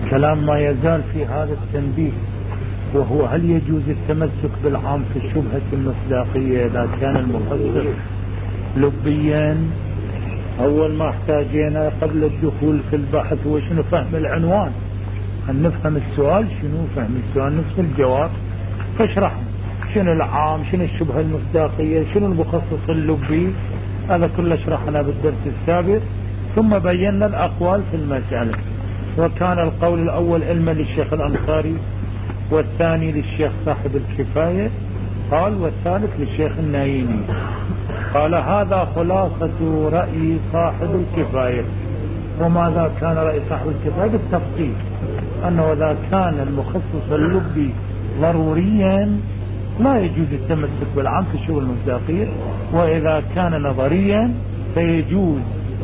كلام ما يزال في هذا التنبيه، وهو هل يجوز التمسك بالعام في الشبهة المصداقية إذا كان المفسر لبيا؟ أول ما احتاجينا قبل الدخول في البحث هو شنو فهم العنوان، أن نفهم السؤال شنو، فهم السؤال نفس الجواب. فاشرحنا شنو العام، شنو الشبهة المصداقية، شنو المخصص اللبي، هذا كله شرحنا بالدرس السابق. ثم بينا الأقوال في المسألة، وكان القول الأول علما للشيخ الأنصاري، والثاني للشيخ صاحب الكفاية، قال والثالث للشيخ النايمي. قال هذا خلاصة رأي صاحب الكفاية. وماذا كان رأي صاحب الكفاية؟ بالتفصيل أنه إذا كان المخصص اللبي ضروريا لا يجوز التمسك بالعام في الشبهة المصداقية، وإذا كان نظريا فيجوز.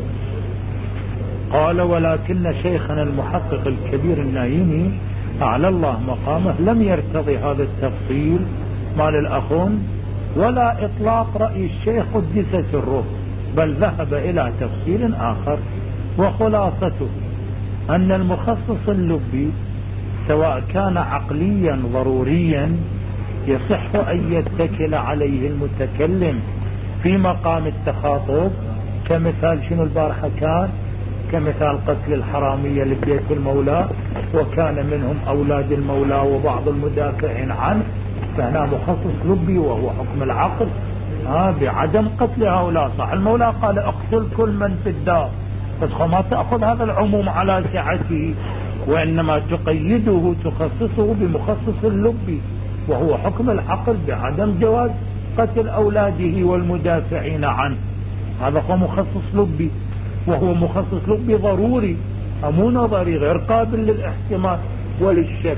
قال ولكن شيخنا المحقق الكبير النايمي أعلى الله مقامه لم يرتضي هذا التفصيل مال الأخون ولا إطلاق رأي الشيخ قدس سره، بل ذهب إلى تفصيل آخر. وخلاصته أن المخصص اللبي سواء كان عقليا ضروريا يصح أن يتكل عليه المتكلم في مقام التخاطب، كمثال شنو البارحة كان، كمثال قتل الحرامية لبيت المولى وكان منهم أولاد المولى وبعض المدافعين عنه، فهنا مخصص لبي وهو حكم العقل بعدم قتل هؤلاء. صح المولى قال اقتل كل من في الدار، بس ما تأخذ هذا العموم على سعته، وإنما تقيده تخصصه بمخصص اللبي وهو حكم العقل بعدم جواز قتل أولاده والمدافعين عنه. هذا هو مخصص لبي، وهو مخصص لبي ضروري مو نظري غير قابل للاحتمال وللشك.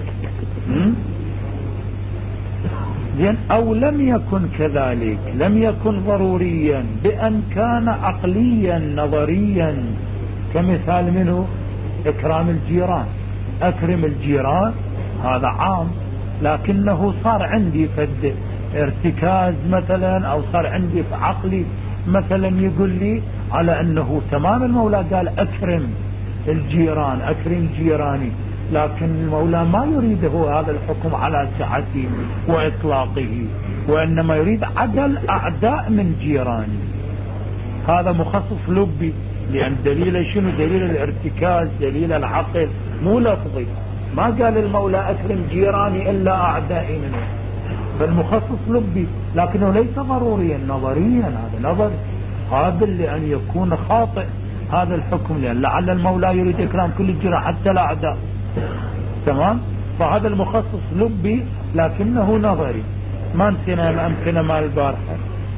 زين أو لم يكن كذلك، لم يكن ضروريا بأن كان عقليا نظريا، كمثال منه إكرام الجيران. أكرم الجيران هذا عام، لكنه صار عندي فد ارتكاز مثلا، أو صار عندي في عقلي مثلا يقول لي على أنه تمام المولى قال أكرم الجيران أكرم جيراني، لكن المولى ما يريده هذا الحكم على سعته وإطلاقه، وإنما يريد عدل أعداء من جيراني. هذا مخصص لبي، لأن دليل شنو؟ دليل الارتكاز، دليل العقل مو لفظي. ما قال المولى أكرم جيراني إلا أعدائي منه، فالمخصص لبي، لكنه ليس ضروريا نظريا. هذا نظر قابل لأن يكون خاطئ هذا الحكم، لأن لعل المولى يريد إكرام كل الجيران حتى الأعداء. تمام؟ فهذا المخصص لبي لكنه نظري. ما نسينا الأمثلة مال البارحة.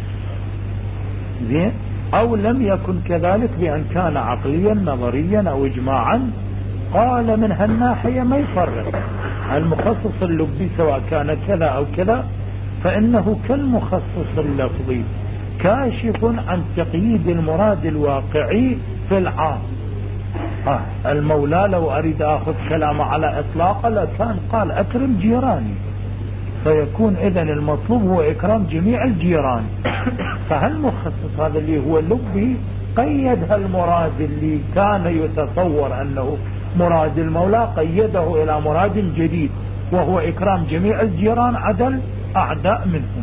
زين؟ أو لم يكن كذلك بأن كان عقليا نظريا أو إجماعا. قال من هالناحية ما يفرق المخصص اللبي سواء كان كذا أو كذا، فإنه كالمخصص اللفظي كاشف عن تقييد المراد الواقعي في العام. المولى لو أريد أخذ كلامه على إطلاقه لكان قال أكرم جيراني، فيكون إذن المطلوب هو إكرام جميع الجيران. فهل مخصص هذا اللي هو اللبي قيد هالمراد اللي كان يتصور أنه مراد المولى، قيده إلى مراد جديد وهو إكرام جميع الجيران عدل أعداء منهم.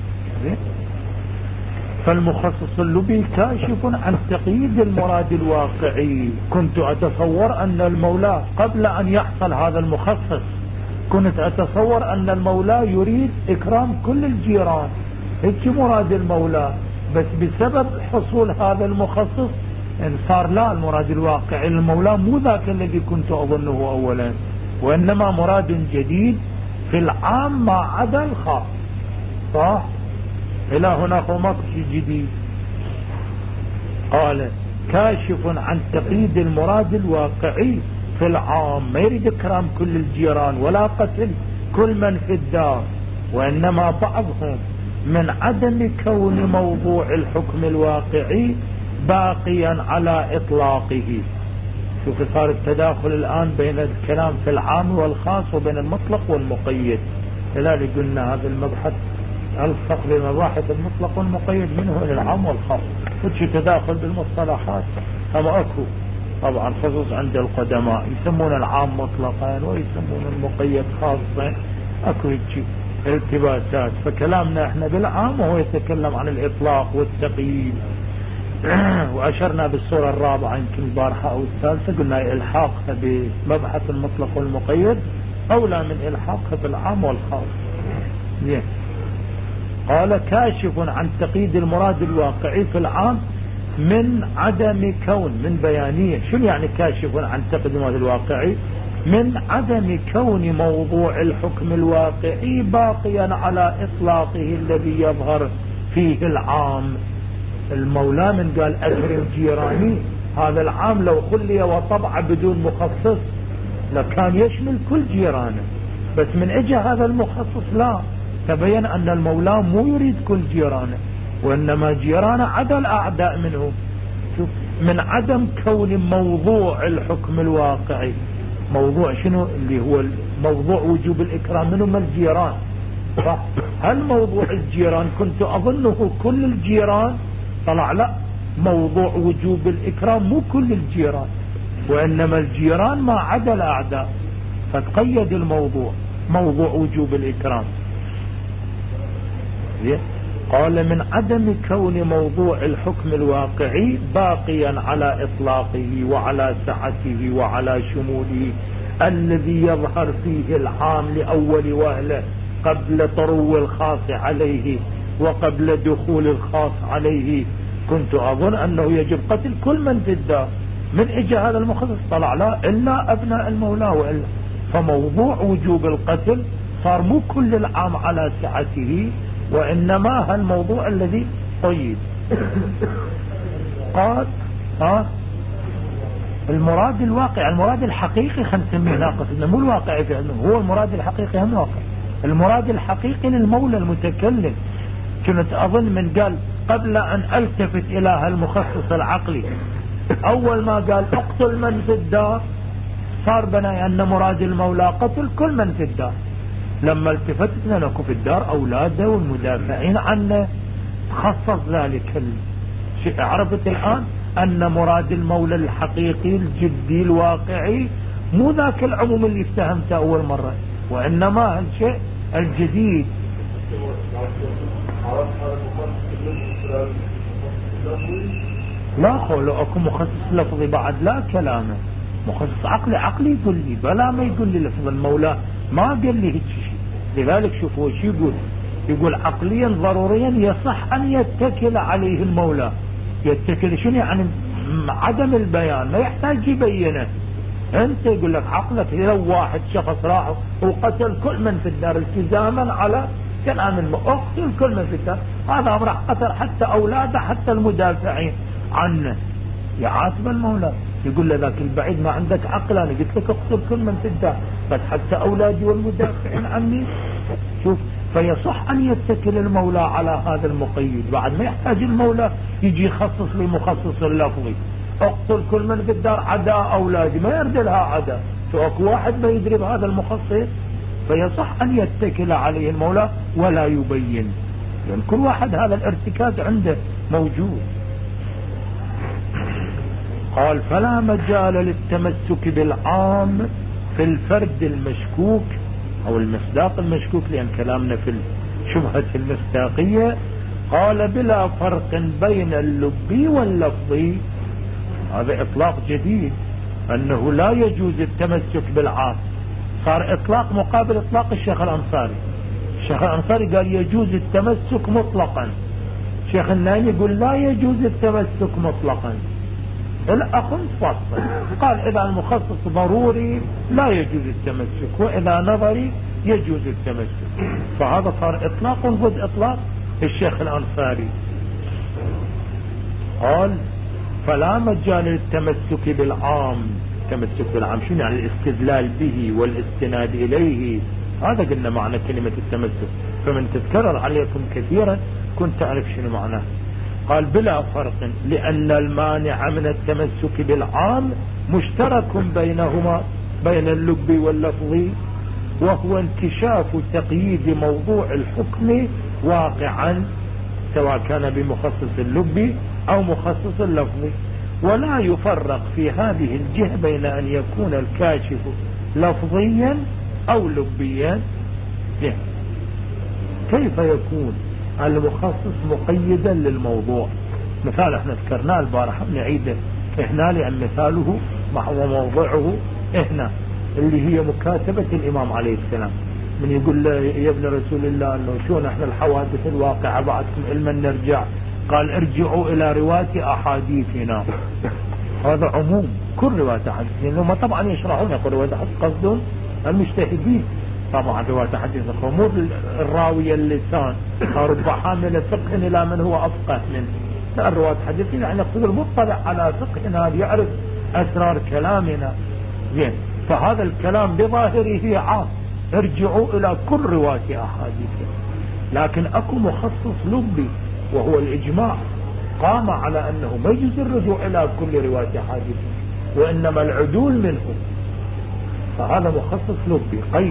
فالمخصص اللبي كاشف عن تقييد المراد الواقعي. كنت أتصور أن المولى قبل أن يحصل هذا المخصص كنت أتصور أن المولى يريد إكرام كل الجيران، هيك مراد المولى، بس بسبب حصول هذا المخصص إن صار لا، المراد الواقعي المولى مو ذاك الذي كنت أظنه أولا، وإنما مراد جديد في العام ما عدا الخاص. صح؟ إلى هنا ماكو شيء جديد. قال كاشف عن تقييد المراد الواقعي في العام، ما يريد إكرام كل الجيران ولا قتل كل من في الدار، وإنما بعضهم من عدم كون موضوع الحكم الواقعي باقيا على إطلاقه. شوف صار التداخل الآن بين الكلام في العام والخاص وبين المطلق والمقيد. لذلك قلنا هذا المبحث الفرق بين مباحث المطلق والمقيد منه إلى العام والخاص، وش تداخل بالمصطلحات أما أكو طبعا خصوص عند القدماء يسمون العام مطلقا ويسمون المقيد خاصا، اكو هيك التباسات. فكلامنا احنا بالعام وهو يتكلم عن الاطلاق والتقييد. واشرنا بالصورة الرابعة يمكن البارحة او الثالثة، قلنا الحاقها بمبحث المطلق والمقيد اولى من الحاقها بالعام والخاص. قال كاشف عن تقييد المراد الواقعي في العام من عدم كون، من بيانية. شنو يعني كاشف عن تقييد المراد الواقعي؟ من عدم كون موضوع الحكم الواقعي باقيا على إطلاقه الذي يظهر فيه العام. المولى من قال أكرم جيراني، هذا العام لو خلي وطبع بدون مخصص لكان يشمل كل جيرانه، بس من اجى هذا المخصص لا، تبين أن المولى مو يريد كل جيرانه، وإنما جيرانه عدا الأعداء منه. شوف، من عدم كون موضوع الحكم الواقعي، موضوع شنو اللي هو موضوع وجوب الإكرام منهم الجيران. هل موضوع الجيران كنت أظنه كل الجيران؟ طلع لا، موضوع وجوب الإكرام مو كل الجيران، وإنما الجيران ما عدا الأعداء، فتقيد الموضوع موضوع وجوب الإكرام. قال من عدم كون موضوع الحكم الواقعي باقيا على إطلاقه وعلى سعته وعلى شموله الذي يظهر فيه العام لأول وهلة قبل طرو الخاص عليه وقبل دخول الخاص عليه. كنت أظن أنه يجب قتل كل من في الدار، من اجى هذا المخصص طلع لا إلا أبناء المولى وإلا، فموضوع وجوب القتل صار مو كل العام على سعته، وإنما هالموضوع الذي قيد. قال المراد الواقع، المراد الحقيقي خلينا نسميه ناقص، انه مو الواقعي في علمه، هو المراد الحقيقي هم واقع. المراد الحقيقي للمولى المتكلم. كنت أظن من قال قبل أن ألتفت إلى هالمخصص العقلي، أول ما قال اقتل من في الدار صار بناي أن مراد المولى قتل كل من في الدار. لما التفتت لنكو في الدار أولاده والمدافعين عنه، خصص ذلك الشيء. عرفت الآن أن مراد المولى الحقيقي الجدي الواقعي مو ذاك العموم اللي افتهمته أول مرة، وإنما الشيء الجديد. لا خلو اكو مخصص لفظي بعد لا كلامه، مخصص عقلي يقول لي بلا ما يقول لي لفظ المولى، ما قال لي هيك شيء. لذلك شوفوا شو يقول عقليا ضروريا يصح ان يتكل عليه المولى. يتكل شنو يعني؟ عدم البيان، ما يحتاج يبينه. انت يقول لك عقلك لو واحد شخص راح وقتل كل من في الدار التزاما على كلام اقتل كل من في الدار، هذا امر قتل حتى اولاده حتى المدافعين عنه، يعاتب المولى يقول له ذاك البعيد ما عندك عقل، انا قلت لك اقتل كل من في الدار بس حتى اولادي والمدافعين عني. شوف، فيصح ان يتكل المولى على هذا المقيد، بعد ما يحتاج المولى يجي يخصص للمخصص اللفظي اقتل كل من في الدار عدا اولادي، ما يرد لها عدا. شو اكو واحد ما يدري بهذا المخصص؟ فيصح ان يتكل عليه المولى ولا يبين، لان كل واحد هذا الارتكاز عنده موجود. قال فلا مجال للتمسك بالعام في الفرد المشكوك او المصداق المشكوك، لان كلامنا في شبهة المصداقية. قال بلا فرق بين اللبي واللفظي، هذا اطلاق جديد، انه لا يجوز التمسك بالعام. صار اطلاق مقابل اطلاق الشيخ الانصاري. الشيخ الانصاري قال يجوز التمسك مطلقا، الشيخ الناني يقول لا يجوز التمسك مطلقا. الاخ فصل قال اذا المخصص ضروري لا يجوز التمسك، واذا نظري يجوز التمسك. فهذا صار اطلاق ضد اطلاق الشيخ الانصاري. قال فلا مجال للتمسك بالعام. التمسك بالعام شنو يعني؟ الاستدلال به والاستناد اليه، هذا قلنا معنى كلمة التمسك، فمن تتكرر عليكم كثيرا كنت تعرف شنو معناه. قال بلا فرق، لأن المانع من التمسك بالعام مشترك بينهما بين اللب واللفظ، وهو انكشاف تقييد موضوع الحكم واقعا سواء كان بمخصص اللب أو مخصص اللفظ. ولا يفرق في هذه الجهة بين أن يكون الكاشف لفظيا أو لبيا. كيف يكون المخصص مقيدا للموضوع؟ مثال احنا ذكرناه البارحة نعيده هنا لأن مثاله وموضعه هنا اللي هي مكاتبة الإمام عليه السلام من يقول له يا ابن رسول الله انه شو نحن الحوادث الواقعة بعدكم علما نرجع، قال ارجعوا الى رواية احاديثنا. هذا عموم كل رواية احاديثنا، هم طبعا يشرحون يقول رواية احاديث قصدهم المجتهدين طبعا رواية احاديث مو الراوي اللسان رب حامل فقه الى من هو افقه منه، لا الرواية حديث يعني يقصد المطلع على فقهنا يعرف اسرار كلامنا. زين، فهذا الكلام بظاهره عام ارجعوا الى كل رواية احاديث، لكن اكو مخصص لبي وهو الاجماع قام على انه ما يجوز الرجوع الى كل رواية احاديث وانما العدول منه، فهذا مخصص لبي قيد.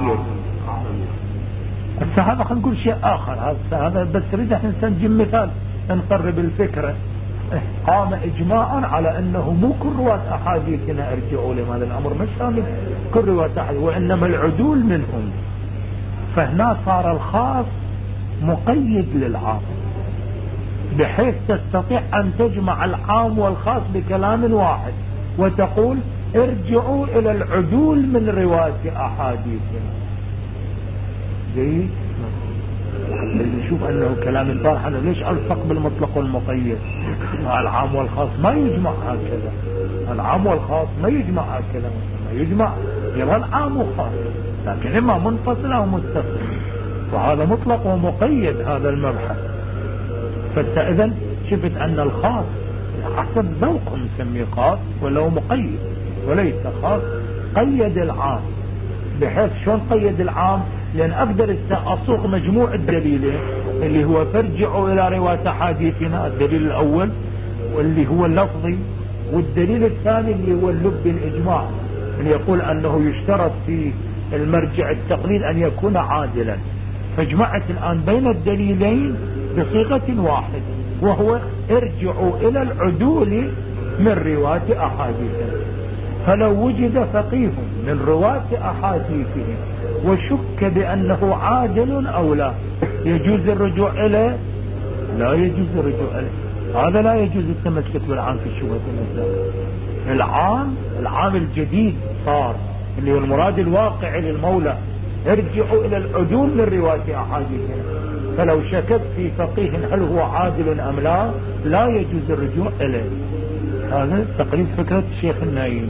هذا خلينا نقول شيء اخر، هذا بس نريد احنا نسجل مثال نقرب الفكرة. قام اجماعا على انه مو كل رواية احاديثنا ارجعوا لهذا الامر مش شامل كل رواية احاديث وانما العدول منهم، فهنا صار الخاص مقيد للعام بحيث تستطيع ان تجمع العام والخاص بكلام واحد وتقول ارجعوا الى العدول من رواية احاديثنا. جيد، نشوف انه كلام البارحة ليش الفق بالمطلق والمقيد؟ العام والخاص ما يجمع هكذا، العام والخاص ما يجمع هكذا، ما يجمع يبقى العام وخاص لكن اما منفصل او متصل، وهذا مطلق ومقيد هذا المبحث. فاذا شفت ان الخاص حسب ذوق نسميه خاص ولو مقيد وليس خاص قيد العام. بحيث شلون قيد العام؟ لان اقدر اصوغ مجموع الدليلين اللي هو فارجعوا الى رواية احاديثنا، الدليل الاول واللي هو اللفظي، والدليل الثاني اللي هو اللب الاجماع اللي يقول انه يشترط في المرجع التقليد ان يكون عادلا. فجمعت الان بين الدليلين بصيغة واحد وهو ارجعوا الى العدول من رواية احاديثنا. فلو وجد فقيه من رواة احاديثهم وشك بانه عادل او لا يجوز الرجوع اليه؟ لا يجوز الرجوع اليه، هذا لا يجوز التمسك بالعام في الشبهة المثلى. العام الجديد صار اللي هو المراد الواقع للمولى ارجعوا الى العدول من رواية احاديثهم. فلو شكت في فقيه هل هو عادل ام لا يجوز الرجوع اليه. هذا تقريب فكرة الشيخ النايم.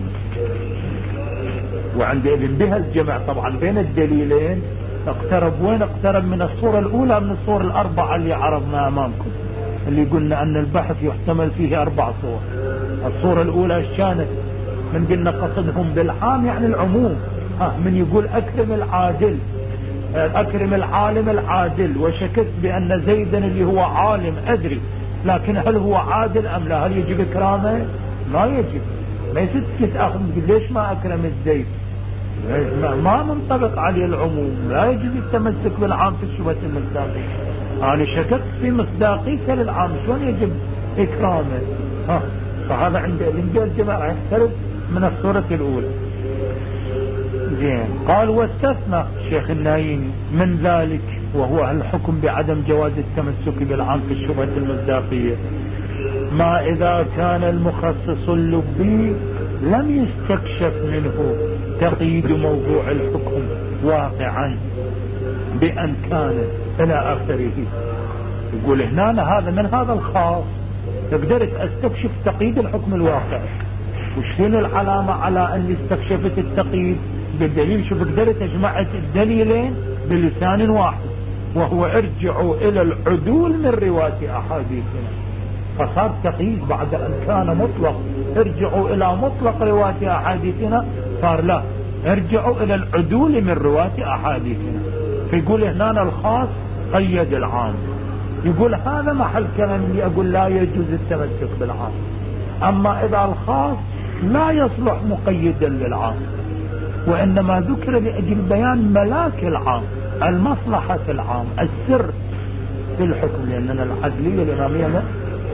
وعندئذ بها الجمع طبعا بين الدليلين اقترب من الصورة الاولى من الصور الاربعة اللي عرضنا امامكم، اللي قلنا ان البحث يحتمل فيه 4 صور. الصورة الاولى ايش كانت؟ من قلنا قصدهم بالعام يعني العموم، من يقول اكرم العادل اكرم العالم العادل وشكت بان زيدا اللي هو عالم ادري لكن هل هو عادل ام لا، هل يجب اكرامه؟ ما يجب. ما يصير تاخذ ليش ما اكرم الزيد، ما منطبق عليه العموم، لا يجب التمسك بالعام في الشبهة المصداقية. انا شككت في مصداقيته للعام شلون يجب اكرامه؟ فهذا عند الجماعة يختلف من الصورة الاولى. زين، قال واستثنى الشيخ النايم من ذلك وهو الحكم بعدم جواز التمسك بالعام في الشبهة المصداقية ما إذا كان المخصص اللبي لم يستكشف منه تقييد موضوع الحكم واقعا بأن كان إلى آخره. يقول هنا هذا من هذا الخاص قدرت استكشف تقييد الحكم الواقع. وشنو العلامة على أني استكشفت التقييد؟ بالدليل. شوف قدرت اجمعت الدليلين بلسان واحد وهو ارجعوا الى العدول من رواية احاديثنا. فصار تقييد بعد ان كان مطلق ارجعوا الى مطلق رواية احاديثنا صار لا ارجعوا الى العدول من رواية احاديثنا. فيقول هنا الخاص قيد العام. يقول هذا محل كلام اللي اقول لا يجوز التمسك بالعام. اما اذا الخاص لا يصلح مقيدا للعام وإنما ذكر لأجل بيان ملاك العام، المصلحة العام، السر في الحكم، لأننا العدلية الإمامية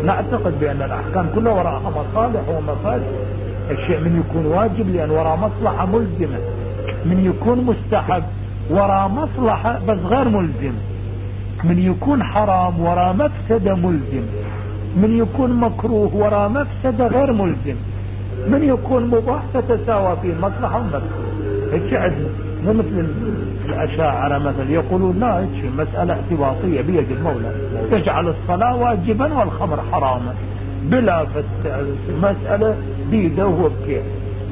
نعتقد بأن الأحكام كلها وراءها مصالح ومفاسد. الشيء من يكون واجب لأن وراء مصلحة ملزمة، من يكون مستحب وراء مصلحة بس غير ملزم، من يكون حرام وراء مفسدة ملزم، من يكون مكروه وراء مفسدة غير ملزم، من يكون مباح تتساوى فيه المصلحة والمفسدة. هيك عدل، مو مثل الأشاعرة مثلا يقولون لا، هيك مسألة اعتباطية بيد المولى، يجعل الصلاة واجبا والخمر حراما بلا مسألة بيده وهو بكيف.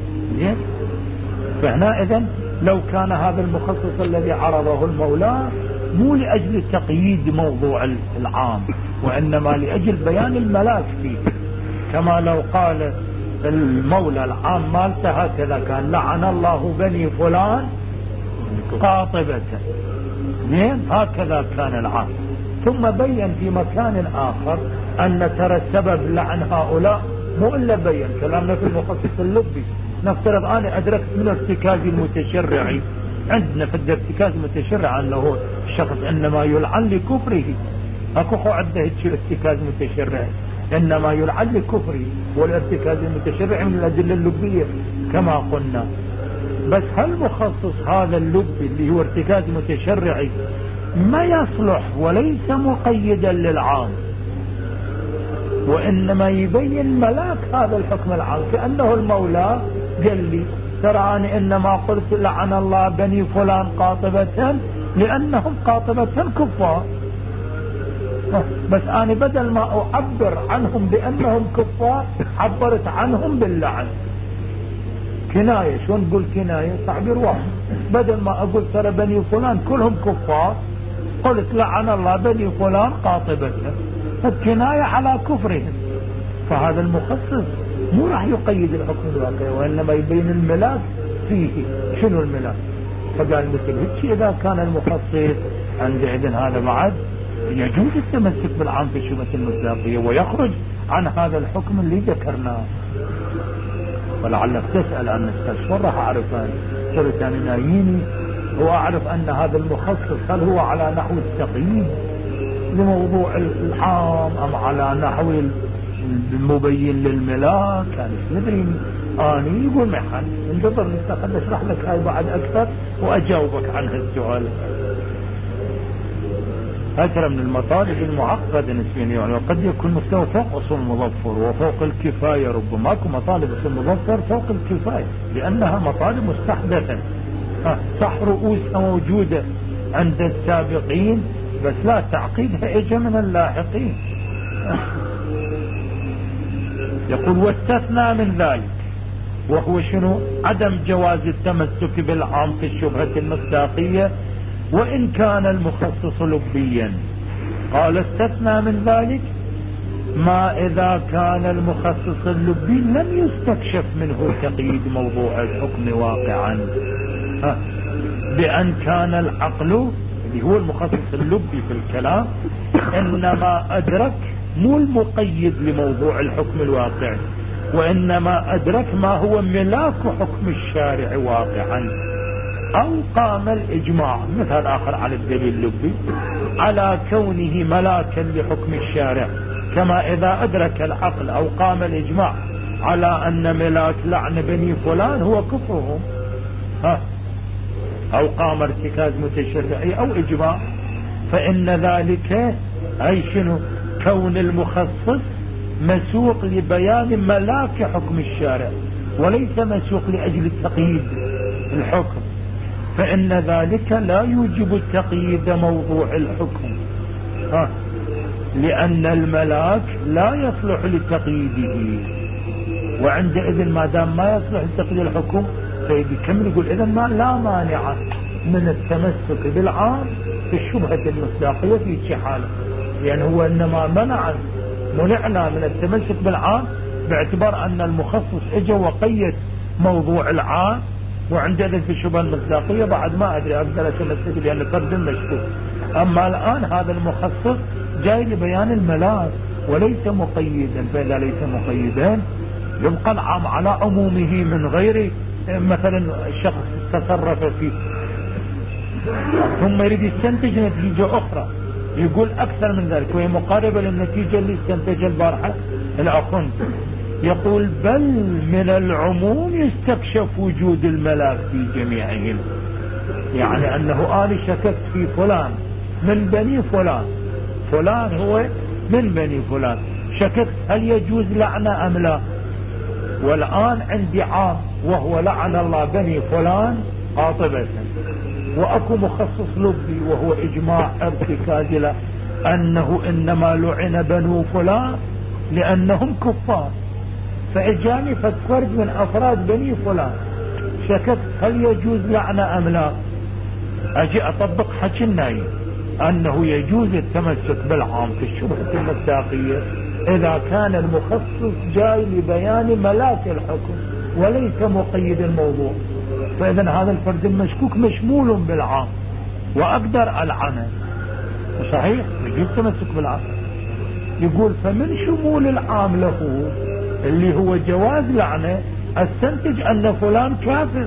فهنا إذن لو كان هذا المخصص الذي عرضه المولى مو لأجل تقييد موضوع العام، وإنما لأجل بيان الملاك فيه، كما لو قال المولى العام مالته هكذا كان: لعن الله بني فلان قاطبة، هكذا كان العام. ثم بين في مكان آخر أن ترى السبب لعن هؤلاء مو إلا بين كلامنا في المخصص اللبي. نفترض أنا أدركت من ارتكاز المتشرعي، عندنا في الارتكاز المتشرع أنه الشخص إنما يلعن لكفره، أكو عنده ارتكاز متشرعي إنما يلعن لكفره، والارتكاز المتشرعي من الأدلة اللبية كما قلنا. بس هل مخصص هذا اللبي اللي هو ارتكاز متشرعي ما يصلح وليس مقيدا للعام، وإنما يبين ملاك هذا الحكم العام، كأنه المولى قال لي ترى أنا إنما قلت لعن الله بني فلان قاطبة لأنهم قاطبة كفار، بس أنا بدل ما أعبر عنهم بأنهم كفار عبرت عنهم باللعن. كناية، شلون نقول كناية؟ تعبير واحد، بدل ما أقول ترى بني فلان كلهم كفار قلت لعن الله بني فلان قاطبة، فالكناية على كفرهم. فهذا المخصص مو راح يقيد الحكم الواقعي، وإنما يبين الملاك فيه. شنو الملاك؟ فقال مثل هيك إذا كان المخصص عندئذ هذا بعد يجوز التمسك بالعام في شبهة المصداقية ويخرج عن هذا الحكم اللي ذكرناه. ولعلك تسأل عن التشفر راح أعرف قلت أنا ناييني وأعرف أن هذا المخصص هل هو على نحو التقييد لموضوع العام أم على نحو المبين للملاك. يعني ندري آني يقول محل انتظر نستخدم اشرح لك هاي بعد أكثر وأجاوبك عن هالسؤال. هذا من المطالب المعقدة نسبيا، يعني وقد يكون مستوى فوق أصول المظفر وفوق الكفاية، ربما اكو مطالب أصول المظفر فوق الكفاية لأنها مطالب مستحدثة. صح رؤوسها موجودة عند السابقين بس لا تعقيدها اجى من اللاحقين. يقول واستثنى من ذلك، وهو شنو؟ عدم جواز التمسك بالعام في الشبهة المصداقية وإن كان المخصص لبيا. قال استثنى من ذلك ما إذا كان المخصص اللبي لم يستكشف منه تقييد موضوع الحكم واقعا، بأن كان العقل اللي هو المخصص اللبي في الكلام إنما أدرك مو المقيد لموضوع الحكم الواقع، وإنما أدرك ما هو ملاك حكم الشارع واقعا، أو قام الإجماع مثال آخر على الدليل اللبي على كونه ملاكا لحكم الشارع، كما إذا أدرك العقل أو قام الإجماع على أن ملاك لعن بني فلان هو كفرهم، أو قام ارتكاز متشرعي أو إجماع، فإن ذلك أي شنو؟ كون المخصص مسوق لبيان ملاك حكم الشارع وليس مسوق لأجل تقييد الحكم، فإن ذلك لا يوجب تقييد موضوع الحكم، لأن الملاك لا يصلح لتقييده، وعندئذ ما دام ما يصلح لتقييد الحكم فيكمل يقول إذن ما لا مانع من التمسك بالعام في الشبهة المصداقية في شي حالة، يعني هو إنما منعنا من التمسك بالعام باعتبار أن المخصص اجى وقيد موضوع العام، وعندئذ في الشبهة المصداقية بعد ما أدري أقدر أتمسك لأن فرد مشكوك. أما الآن هذا المخصص جاي لبيان الملاك وليس مقيدا، فإذا ليس مقيدا يبقى العام على عمومه من غير مثلا الشخص تصرف فيه ثم يريد يستنتج نتيجة أخرى يقول أكثر من ذلك وهي مقاربة للنتيجة اللي استنتج البارحة الأخون. يقول بل من العموم يستكشف وجود الملاك في جميعهم، يعني أنه أنا شككت في فلان من بني فلان، فلان هو من بني فلان، شككت هل يجوز لعنة أم لا، والآن عندي عام وهو لعن الله بني فلان قاطبة، وأكو مخصص لبي وهو إجماع ارتكاد أنه إنما لعن بنو فلان لأنهم كفار، فإجاني فكرت من أفراد بني فلان، شككت هل يجوز لعنة أم لا، أجي أطبق حكي النايم أنه يجوز التمسك بالعام في الشبهة المصداقية إذا كان المخصص جاي لبيان ملاك الحكم وليس مقيد الموضوع، فإذا هذا الفرد المشكوك مشمول بالعام وأقدر ألعنه، صحيح يجوز التمسك بالعام. يقول فمن شمول العام له اللي هو جواز لعنه استنتج أن فلان كافر،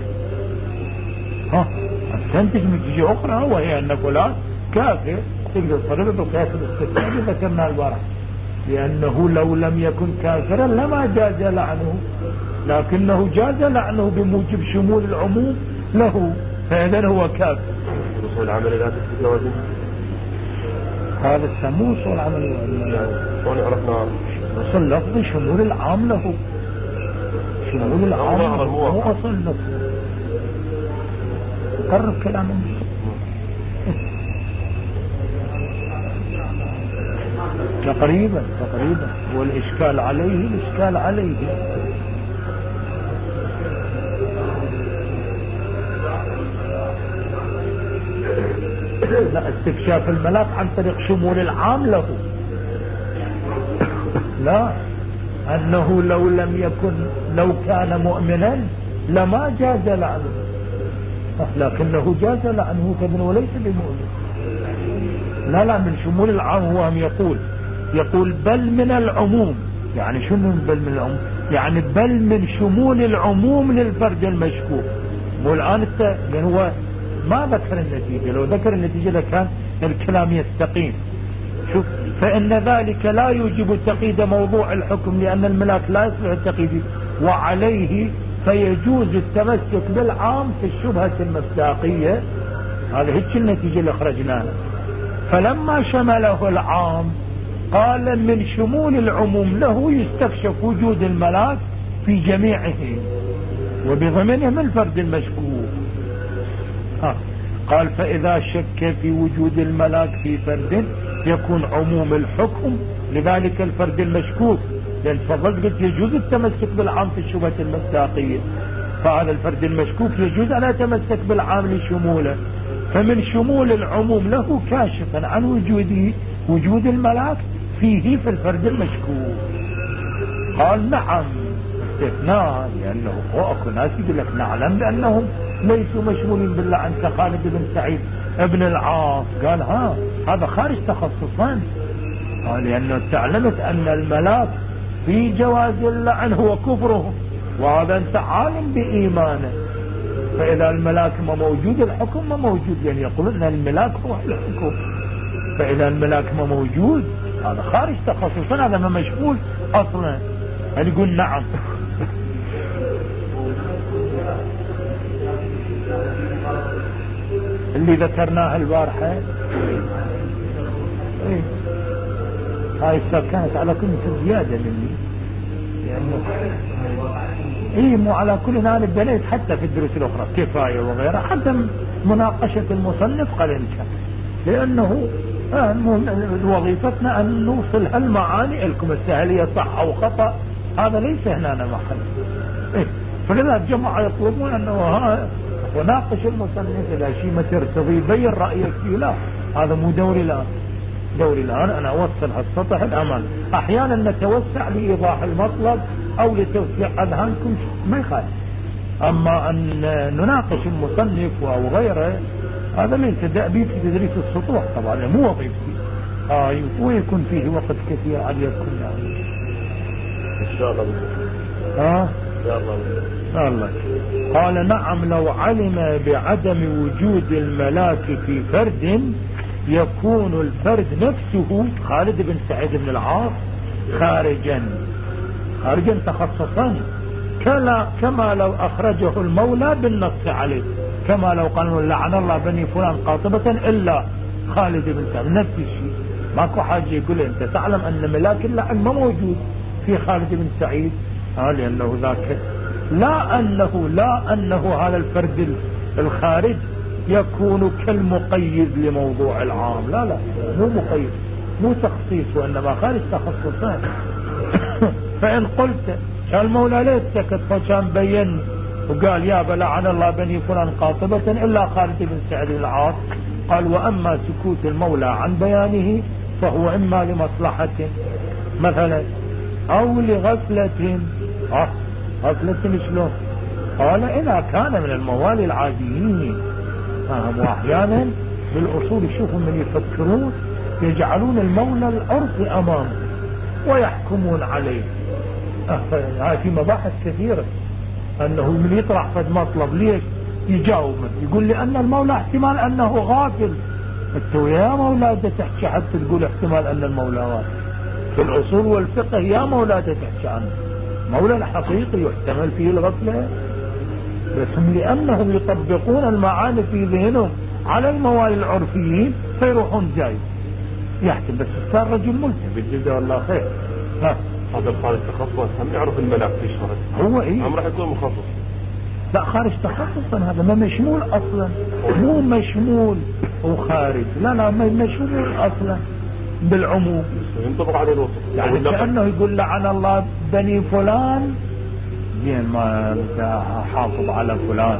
استنتج نتيجة أخرى وهي أن فلان كافر، تقدر تصرفه بالقياس الاستثنائي ذكرنا البارحة، لأنه لو لم يكن كافرا لما جاز لعنه، لكنه جاز لعنه بموجب شمول العموم له، فإذا هو كافر. وصول العمل لا تثبت لوازم، هذا السمو وصول العمل عرفنا وصل لفظ شمول العام له، شمول العام مو أصل لفظ. قرب كلام تقريبا والإشكال عليه لا، استكشاف الملاك عن طريق شمول العام له، لا، أنه لو كان مؤمنا لما جاز لعنه، لكنه جاز لعنه كذن وليس بمؤمن. لا من شمول العام هو هم يقول بل من العموم، يعني شنو بل من العموم؟ يعني بل من شمول العموم للفرد المشكوك. والآن يعني هو ما ذكر النتيجة، لو ذكر النتيجة لكان الكلام يستقيم. شوف، فإن ذلك لا يوجب تقييد موضوع الحكم لأن الملاك لا يصلح التقييد، وعليه فيجوز التمسك بالعام في الشبهة المصداقية. هذه هيك النتيجة اللي خرجناها. فلما شمله العام قال من شمول العموم له يستكشف وجود الملاك في جميعه وبضمنهم الفرد المشكوك. قال فإذا شك في وجود الملاك في فرد يكون عموم الحكم لذلك الفرد المشكوك، لأن فضلت قلت يجوز التمسك بالعام في الشبهة المصداقية، فهذا الفرد المشكوك يجوز أن يتمسك بالعام لشموله، فمن شمول العموم له كاشفا عن وجود الملاك فيه في الفرد المشكوك. قال نعم استثناء، لأنه اكو ناس يقول لك نعلم بأنهم ليسوا مشمولين باللعن كخالد بن سعيد ابن العاص، قال هذا خارج تخصصا، لأنه تعلمت أن الملاك في جواز اللعن هو كفره، وهذا انت عالم بإيمانه، فإذا الملاك ما موجود الحكم ما موجود، يعني يقولون أن الملاك هو الحكم، فإذا الملاك ما موجود هذا خارج تخصصا، هذا ما مشمول أصلا. يعني يقول نعم. اللي ذكرناها البارحة هاي كانت على كل مثل زيادة مني، لأنه مو على كل أنا بنيت حتى في الدروس الأخرى كفاية وغيرها حتى مناقشة المصنف قليل كان، لأنه وظيفتنا أن نوصل هالمعاني لكم، السهلية صح أو خطأ هذا ليس هنا محل. فلذا الجماعة يطلبون أنه وناقش المصنف إذا شيء ما ترتضي بين رأيك فيه، لا هذا مو دوري الآن أنا أوصل هالسطح الأمان. أحيانا نتوسع لإيضاح المطلب أو لتوسيع أذهانكم ما يخالف، أما أن نناقش المصنف أو غيره هذا ليس دأبي في تدريس السطوح، طبعا مو وظيفتي. ويكون فيه وقت كثير عليكم يعني. إن شاء الله. الله. قال نعم لو علم بعدم وجود الملاك في فرد يكون الفرد نفسه خالد بن سعيد بن العاص خارجا تخصصا، كما لو أخرجه المولى بالنص عليه، كما لو قالوا لعن الله بني فلان قاطبة إلا خالد بن سعيد، نفس الشيء. ماكو حاجة يقول أنت تعلم أن ملاك اللعن ما موجود في خالد بن سعيد، لأنه ذاك لا أنه هذا الفرد الخارج يكون كالمقيد لموضوع العام، لا مو مقيد مو تخصيص، وإنما خارج تخصصان. فإن قلت كان المولى ليس سكت فكان بين وقال يا لعن الله بني فلان قاطبة إلا خالد بن سعيد العاص، قال وأما سكوت المولى عن بيانه فهو إما لمصلحة مثلا أو لغفلة. غفلة شلون؟ قال إذا كان من الموالي العاديين، وأحيانا بالأصول شوفوا من يفكرون يجعلون المولى العرفي أمامه ويحكمون عليه. هاي في مباحث كثيرة، أنه من يطرح فد مطلب ليش يجاوب، يقول لأن المولى احتمال أنه غافل. انت يا مولاي تحكي حتى تقول احتمال أن المولى غافل، في الأصول والفقه يا مولاي تحكي عنه مولى الحقيقي يحتمل فيه الغفلة، بس هم لأنهم يطبقون المعاني في ذهنهم على الموالي العرفيين فيروحون جاي يحتم. بس كان رجل ملتفت جزاه الله خير. هذا الخارج تخصص هم يعرف الملاك في الشرع، هو هم راح يكون مخصص. لا خارج تخصصا، هذا ما مشمول اصلا، مو مشمول وخارج، لا ما مشمول اصلا بالعموم، ينطبق عليه الوصف. يعني كأنه يقول لعن الله بني فلان، زين ما حافظ على فلان،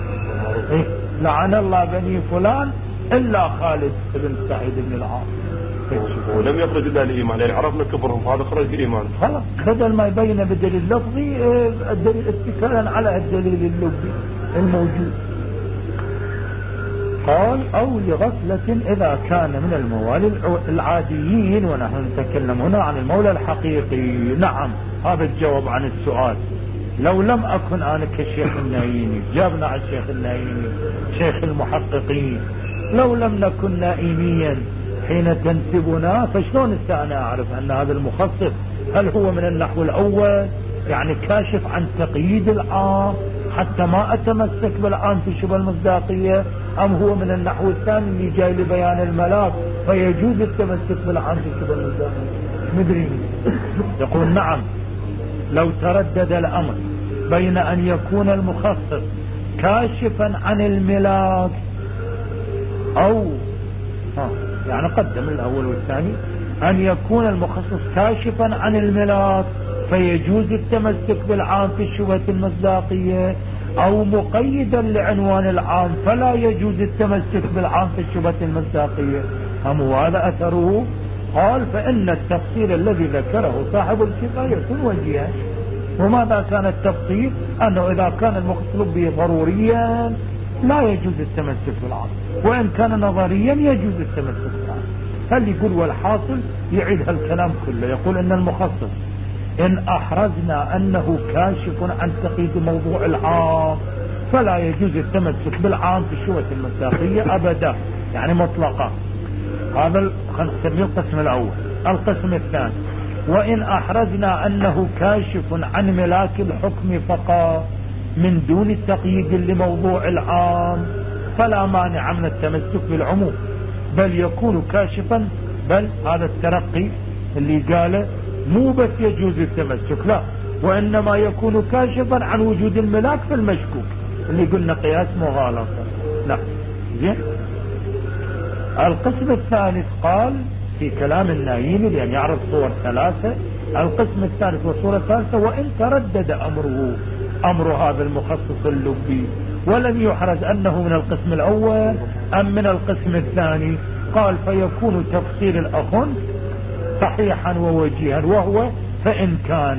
لعن الله بني فلان إلا خالد بن سعيد بن العاص. ولم يخرج الا الايمان، يعني عرفنا كفرهم، هذا خرج بالايمان. خلاص بدل ما يبين بالدليل اللفظي الدليل اتكالا على الدليل اللفظي الموجود. قال او لغفلة اذا كان من الموالي العاديين، ونحن نتكلم هنا عن المولى الحقيقي. نعم هذا الجواب عن السؤال. لو لم اكن انا كشيخ النايمي، جابنا على الشيخ النايمي شيخ المحققين، لو لم نكن نائميا حين تنسبنا، فشلون انا اعرف ان هذا المخصص هل هو من النحو الاول يعني كاشف عن تقييد العام حتى ما اتمسك بالعام في شبه المصداقية، ام هو من النحو الثاني اللي جاي لبيان الملاك فيجوز التمسك بالعام في شبه المصداقية؟ مدري. يقول نعم لو تردد الامر بين ان يكون المخصص كاشفا عن الملاك او يعني قدم الاول والثاني، ان يكون المخصص كاشفا عن الملاك فيجوز التمسك بالعام في الشبهة المصداقية، او مقيدا لعنوان العام فلا يجوز التمسك بالعام في الشبهة المصداقية. هم هذا اثره. قال فان التفصيل الذي ذكره صاحب الكفاية يكون وجيها. وماذا كان التفصيل؟ انه اذا كان المطلوب به ضروريا لا يجوز التمسك بالعام، وإن كان نظريا يجوز التمسك بالعام. هل يقول والحاصل يعيد هالكلام كله، يقول ان المخصص ان احرزنا انه كاشف عن تقييد موضوع العام فلا يجوز التمسك بالعام في الشبهة المصداقية ابدا، يعني مطلقا. هذا خلينا نسميه القسم الاول. القسم الثاني وان احرزنا انه كاشف عن ملاك الحكم فقط من دون تقييد لموضوع العام فلا مانع من التمسك بالعموم، بل يكون كاشفا، بل هذا الترقي اللي قاله مو بس يجوز التمسك، لا وإنما يكون كاشفا عن وجود الملاك في المشكوك اللي قلنا قياس مغالطة. لا زين. القسم الثالث قال في كلام النايمي لأن يعرف صور ثلاثة. القسم الثالث والصورة الثالثة وإن تردد أمر هذا المخصص اللبي ولم يحرز أنه من القسم الأول أم من القسم الثاني، قال فيكون تفصيل الأخن صحيحا ووجيها، وهو فإن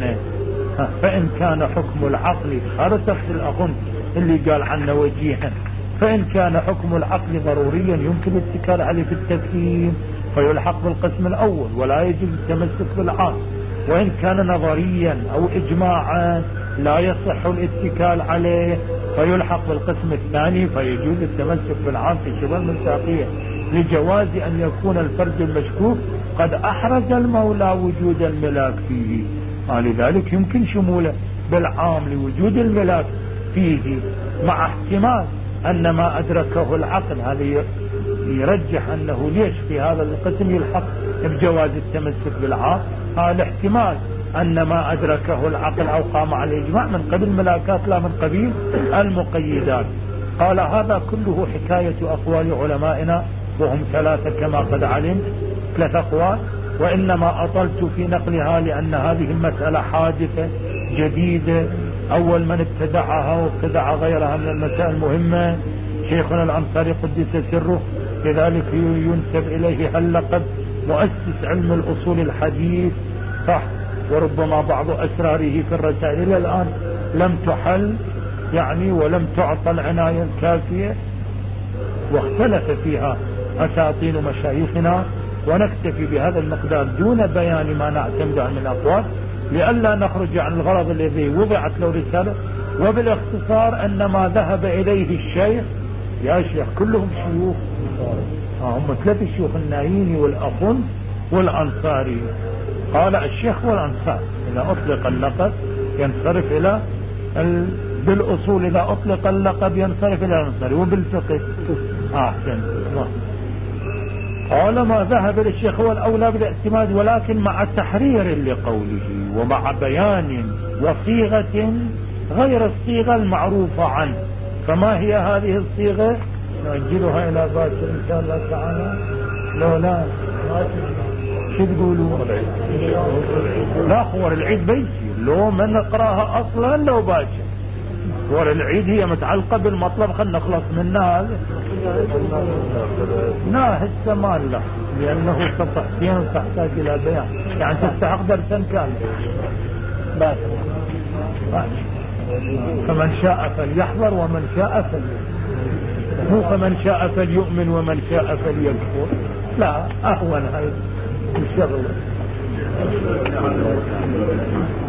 كان حكم العقل، هذا تفصيل الأخن اللي قال عنه وجيها، فإن كان حكم العقل ضروريا يمكن الاتكال عليه في التفهيم فيلحق بالقسم الأول ولا يجب التمسك بالعام، وإن كان نظريا أو إجماعا لا يصح الاتكال عليه فيلحق بالقسم الثاني فيجوز التمسك بالعام في شبه المصداقية. لجواز أن يكون الفرد المشكوك قد أحرز المولى وجود الملاك فيه، لذلك يمكن شموله بالعام لوجود الملاك فيه، مع احتمال أن ما أدركه العقل. هذا يرجح أنه ليش في هذا القسم يلحق بجواز التمسك بالعام، هذا الاحتمال أن ما أدركه العقل أو قام على الإجماع من قبل الملاكات لا من قبيل المقيدات. قال هذا كله حكاية أقوال علمائنا وهم ثلاثة كما قد علمت، 3 أقوال، وإنما أطلت في نقلها لأن هذه المسألة حادثة جديدة، أول من ابتدعها وابتدع غيرها من المسائل المهمة شيخنا الأنصاري قدس سره، لذلك ينسب إليه اللقب مؤسس علم الأصول الحديث، صح، وربما بعض أسراره في الرسائل إلى الآن لم تحل يعني ولم تعطى العناية الكافية، واختلف فيها أساطين مشايخنا، ونكتفي بهذا المقدار دون بيان ما نعتمد عن الأقوال لئلا نخرج عن الغرض الذي وضعت له رسالة. وبالاختصار أن ما ذهب إليه الشيخ، يا شيخ كلهم شيوخ، هم 3 شيوخ، الناييني والأخن والأنصاري. قال الشيخ والأنصار إذا أطلق اللقب ينصرف إلى بالأصول إذا أطلق اللقب ينصرف إلى الأنصاري، وبالفقه أحسن. قال ما ذهب للشيخ هو الأولى بالاعتماد، ولكن مع تحرير لقوله ومع بيان وصيغة غير الصيغة المعروفة عنه. فما هي هذه الصيغة؟ نأجلها إلى باكر إن شاء الله تعالى. لو لا شو تقولوا؟ لا خور العيد بيصير لو ما نقراها أصلا لو باكر. خور العيد هي متعلقة بالمطلب، خلنا نخلص منها. هذا لا هسه ما له، لأنه صفحتين تحتاج إلى بيان، يعني تستحق درسا كامل. بس فمن شاء فليحضر ومن شاء فليؤمن، مو فمن شاء فليؤمن ومن شاء فليكفر، لا أهون هاي الشغل.